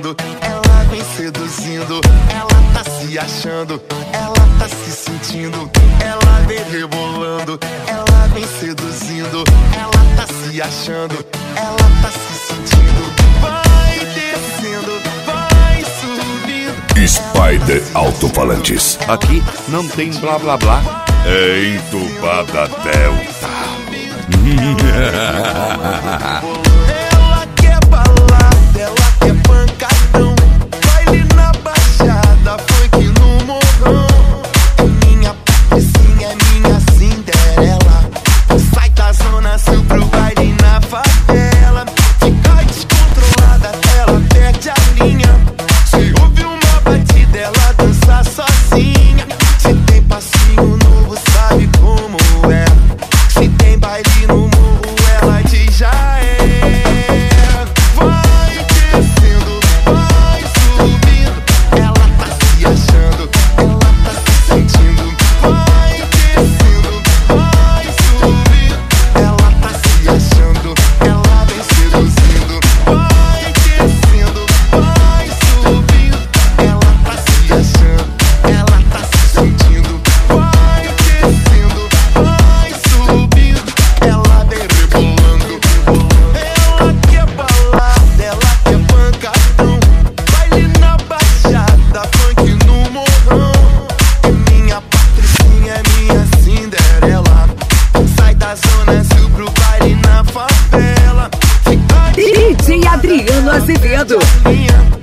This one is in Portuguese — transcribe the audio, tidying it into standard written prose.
rebolando, ela vem seduzindo, ela tá se achando, ela tá se sentindo, ela vem rebolando, ela vem seduzindo, ela tá se achando, ela tá se sentindo, vai descendo, vai subindo. Spider Alto-Falantes. Aqui não tem blá blá blá. É entubada Delta. Ela quer balada, ela quer pancadão, baile na baixada, funk no morrão. É minha patricinha, é minha Cinderela, sai da zona sul pro baile na favela. Fica descontrolada, ela perde a linha, se ouve uma batida, ela dança sozinha. Se tem passinho novo, sabe como é, se tem baile no morro, ela diz já é. Vai descendo, vai subindo, ela tá se achando, ela tá se sentindo. Vai descendo, vai subindo, ela tá se achando, ela vem seduzindo. Vai descendo, vai subindo, ela tá se achando, ela tá se sentindo. Vai descendo, vai subindo, ela vem rebolando. Ela quer balada, ela quer pancadão, baile na baixada, funk no morrão. É minha patricinha, é minha Cinderela, sai da zona sul pro baile na favela. Fica DJ Adriano Azevedo. linha,